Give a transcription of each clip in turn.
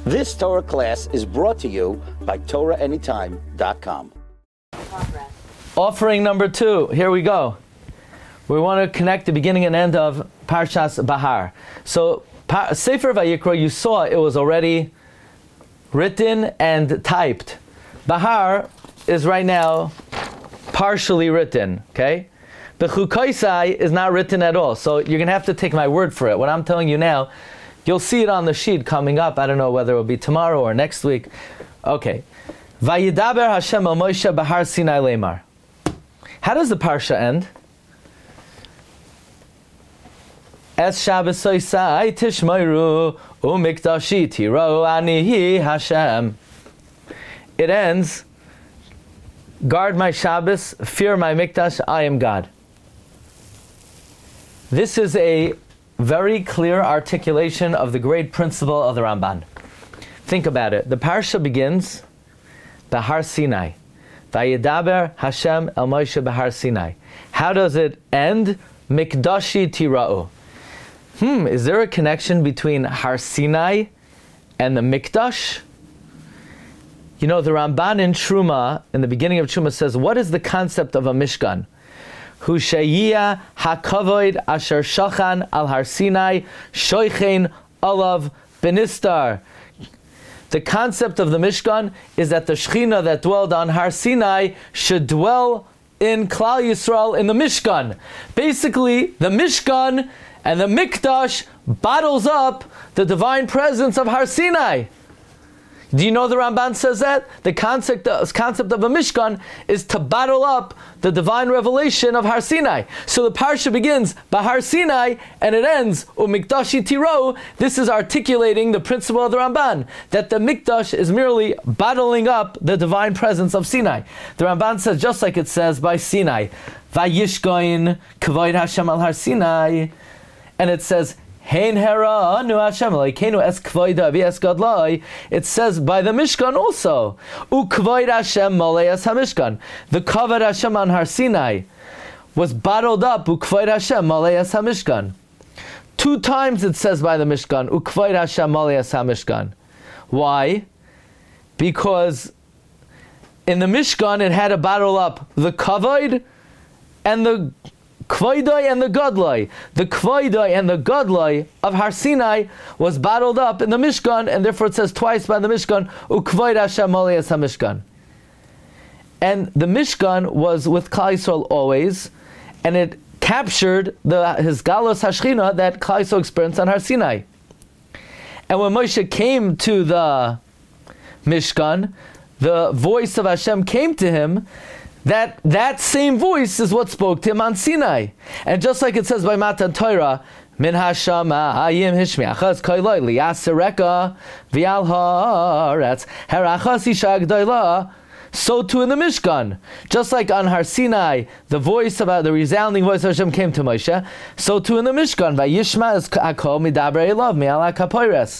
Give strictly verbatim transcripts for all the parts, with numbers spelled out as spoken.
This Torah class is brought to you by Torah Anytime dot com. Offering number two. Here we go. We want to connect the beginning and end of Parshas Bahar. So, pa- Sefer Vayikra, you saw it was already written and typed. Bahar is right now partially written, okay? The Chukaisai is not written at all, so you're going to have to take my word for it. What I'm telling you now, you'll see it on the sheet coming up. I don't know whether it will be tomorrow or next week. Okay. Vayidaber Hashem el Moshe Bahar Sinai Lemar. How does the parsha end? Es Shabbos Soisai Tishmoiru Umikdashi Tiro Anihi Hashem. It ends, guard my Shabbos, fear my Mikdash, I am God. This is a very clear articulation of the great principle of the Ramban. Think about it. The parsha begins, Bahar Sinai. Vayidaber Hashem el Moshe Bahar Sinai. How does it end? Mikdashi Tira'u. Hmm, is there a connection between Har Sinai and the Mikdash? You know, the Ramban in Truma, in the beginning of Truma, says, what is the concept of a Mishkan? Hu sheyiyah hakavoid asher shachan al Har Sinai shoichein alav benistar. The concept of the Mishkan is that the Shechina that dwelled on Har Sinai should dwell in Klal Yisrael in the Mishkan. Basically, the Mishkan and the Mikdash bottles up the divine presence of Har Sinai. Do you know the Ramban says that? The concept, the concept of a Mishkan is to bottle up the divine revelation of Har Sinai. So the parsha begins by Har Sinai and it ends Umikdashi Tiro. This is articulating the principle of the Ramban, that the Mikdash is merely bottling up the divine presence of Sinai. The Ramban says, just like it says by Sinai, Vayishkoin Kavoid Hashem al Har Sinai, and it says, Hein hera anu Hashem Elokeinu es kvoida v'es gadlai. It says by the Mishkan also. U kvoid Hashem molei es hamishkan. The kavod Hashem on Har Sinai was bottled up. U kvoid Hashem molei es hamishkan. Two times it says by the Mishkan. U kvoid Hashem molei es hamishkan. Why? Because in the Mishkan it had to bottle up the kavod and the Kvoidai and the Godlai. The Kvoidai and the Godlai of Har Sinai was bottled up in the Mishkan, and therefore it says twice by the Mishkan, Ukvoid Hashem Molei Es HaMishkan. And the Mishkan was with Klal Yisrael always, and it captured the his Galos Hashchina that Klal Yisrael experienced on Har Sinai. And when Moshe came to the Mishkan, the voice of Hashem came to him. That that same voice is what spoke to him on Sinai. And just like it says by Matan Torah, Min hashamayim hishmiachas koiloi liyasereka v'al haaretz herachas isha gdoila. So too in the Mishkan. Just like on Har Sinai, the voice about the resounding voice of Hashem came to Moshe, so too in the Mishkan. Vayishma es akol midaber elav mi'al hakapoires.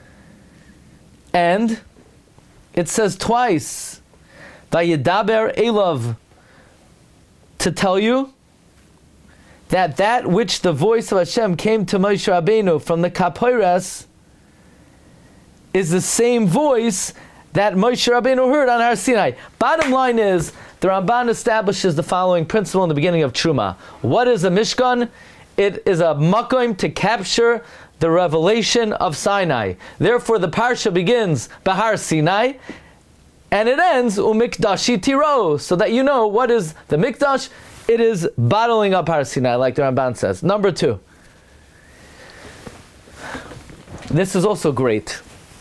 And it says twice, Vayidaber Elav, to tell you that that which the voice of Hashem came to Moshe Rabbeinu from the Kapoires is the same voice that Moshe Rabbeinu heard on Har Sinai. Bottom line is, the Ramban establishes the following principle in the beginning of Truma. What is a Mishkan? It is a makom to capture the revelation of Sinai. Therefore, the parsha begins Bahar Sinai, and it ends Umikdashi Tiro, so that you know what is the Mikdash. It is bottling up Har Sinai, like the Ramban says. Number two. This is also great.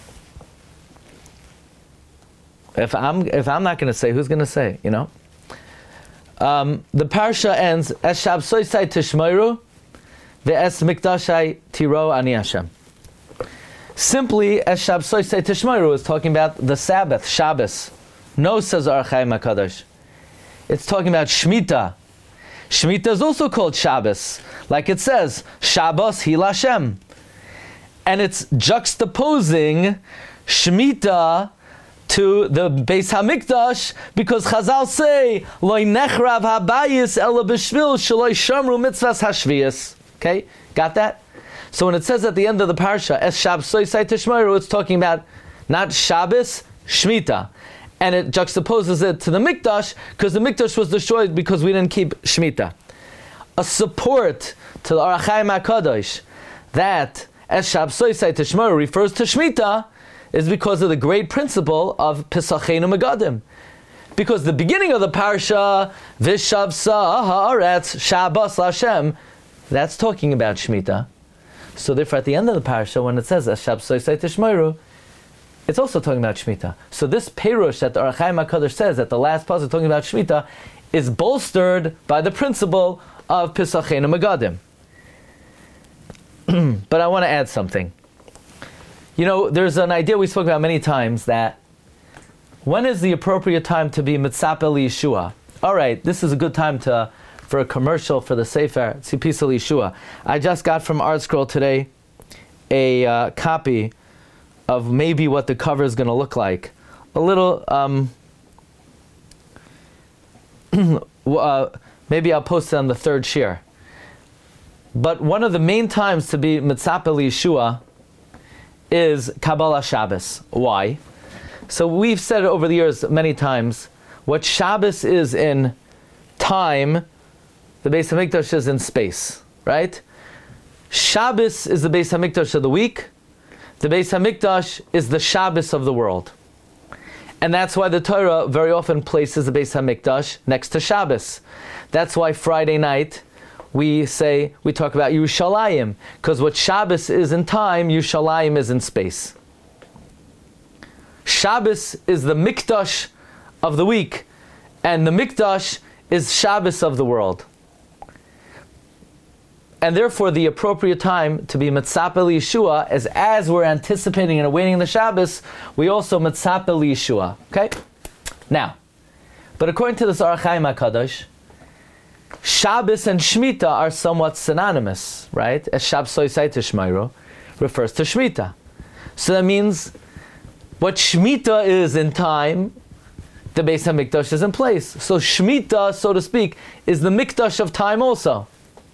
If I'm if I'm not going to say, who's going to say? You know. Um, the parsha ends Es Shabsoisai Tishmoiru ve'es Mikdashai Tiro Ani Hashem. Simply, as Shabsoisei Tishmoiru is talking about the Sabbath, Shabbos. No, says Or HaChaim HaKadosh. It's talking about Shemitah. Shemitah is also called Shabbos. Like it says, Shabbos Hil Hashem. And it's juxtaposing Shemitah to the Beis HaMikdash, because Chazal say, Loi nechrav habayis ela b'shvil sheloi shamru mitzvahs hashviyas. Okay, got that? So when it says at the end of the parsha, Es Shabsoisai Tishmoiru, it's talking about not Shabbos, Shemitah. And it juxtaposes it to the Mikdash, because the Mikdash was destroyed because we didn't keep Shemitah. A support to the Orach Chaim HaKadosh that as Shabsosai Tishmor refers to Shemitah is because of the great principle of Pesachenu Megadim. Because the beginning of the parsha, Vishavsa Haaretz Shabbos Lashem, that's talking about Shemitah. So therefore at the end of the parsha, when it says Shabsosai Tishmoru, it's also talking about Shemitah. So this Perush that the Orach Chaim HaKadosh says at the last passage talking about Shemitah is bolstered by the principle of Pesachenu Megadim. But I want to add something. You know, there's an idea we spoke about many times that when is the appropriate time to be Mitzapeh Yeshua? All right, this is a good time to for a commercial for the Sefer Tzipisa Yeshua. I just got from ArtScroll today a uh, copy of maybe what the cover is going to look like. A little, um, uh, maybe I'll post it on the third share. But one of the main times to be Mitzapeh Yeshua is Kabbalah Shabbos. Why? So we've said it over the years many times. What Shabbos is in time, the Beis HaMikdash is in space, right? Shabbos is the Beis HaMikdash of the week. The Beis HaMikdash is the Shabbos of the world. And that's why the Torah very often places the Beis HaMikdash next to Shabbos. That's why Friday night we say, we talk about Yerushalayim, because what Shabbos is in time, Yerushalayim is in space. Shabbos is the Mikdash of the week, and the Mikdash is Shabbos of the world. And therefore the appropriate time to be Mitzapeh Yeshua is as we're anticipating and awaiting the Shabbos, we also Mitzapeh Yeshua. Okay? Now, but according to this Orach Chaim HaKadosh, Shabbos and Shemitah are somewhat synonymous, right? As Shabsosai Tishmeiru refers to Shemitah. So that means what Shemitah is in time, the Beis HaMikdash is in place. So Shemitah, so to speak, is the Mikdash of time also.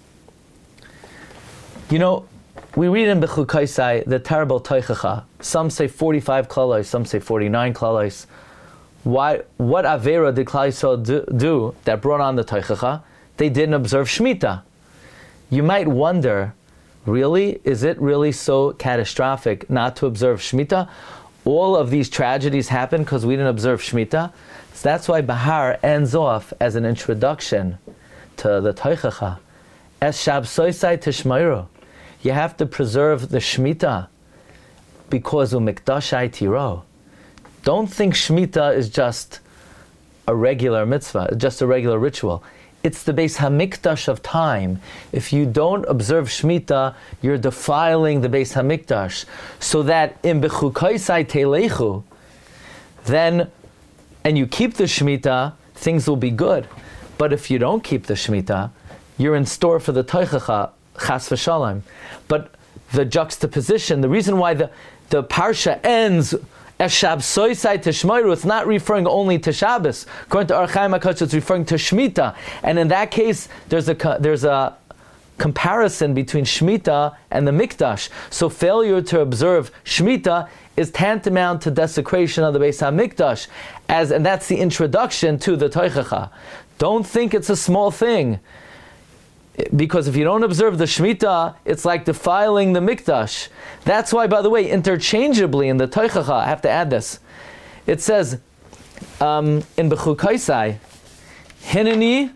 You know, we read in Bechukaisai the terrible Toichacha. Some say forty-five klalos, some say forty-nine klalos. Why? What Avera did Klal Yisrael do, do that brought on the Toichacha? They didn't observe Shemitah. You might wonder, really? Is it really so catastrophic not to observe Shemitah? All of these tragedies happen because we didn't observe Shemitah. So that's why Bahar ends off as an introduction to the Toichacha. As Shabsosai Tishmeiru. You have to preserve the Shemitah because of Mikdashai Tiro. Don't think Shemitah is just a regular mitzvah, just a regular ritual. It's the Beis HaMikdash of time. If you don't observe Shemitah, you're defiling the Beis HaMikdash. So that in Bechukaisai Telechu, then, and you keep the Shemitah, things will be good. But if you don't keep the Shemitah, you're in store for the Toichacha, Chas v'Shalom. But the juxtaposition, the reason why the, the Parsha ends as Shabsosai Tishmeiru, it's not referring only to Shabbos. According to Orach Chaim HaKadosh, it's referring to Shemitah. And in that case, there's a there's a comparison between Shemitah and the Mikdash. So failure to observe Shemitah is tantamount to desecration of the Beis HaMikdash. As, and that's the introduction to the Toichacha. Don't think it's a small thing. Because if you don't observe the Shemitah, it's like defiling the Mikdash. That's why, by the way, interchangeably in the Toichacha, I have to add this. It says um, in Bechukaisai, Hineni.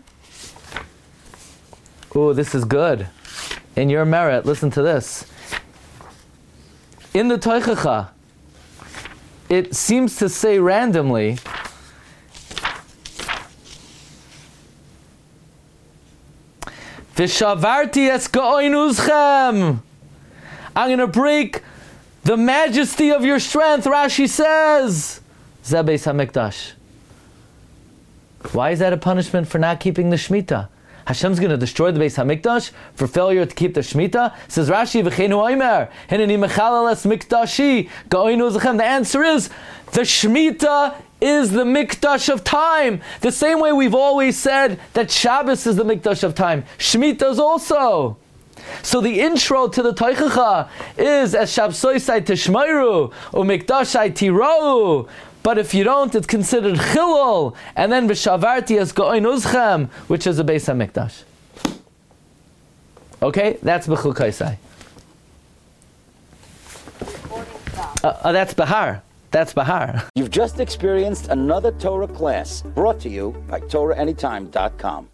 Oh, this is good. In your merit, listen to this. In the Toichacha, it seems to say randomly, V'shavarti es ga'oinuzchem. I'm going to break the majesty of your strength, Rashi says. Zeh Beis HaMikdash. Why is that a punishment for not keeping the Shemitah? Hashem's going to destroy the Beis HaMikdash for failure to keep the Shemitah? Says Rashi, V'cheinu oimer, Hineni mechalel es mikdashi, ga'oinuzchem. The answer is, the Shemitah is the Mikdash of time. The same way we've always said that Shabbos is the Mikdash of time. Shemitah is also. So the intro to the Toichacha is as Shabsoisai Tishmairu, Umikdashai Tirau. But if you don't, it's considered Chilul, and then V'shavarti as Go'in Uzchem, which is a Beis HaMikdash. Okay, that's B'chukaisai. Uh, uh, that's Bahar. That's Bahar. You've just experienced another Torah class brought to you by Torah Anytime dot com.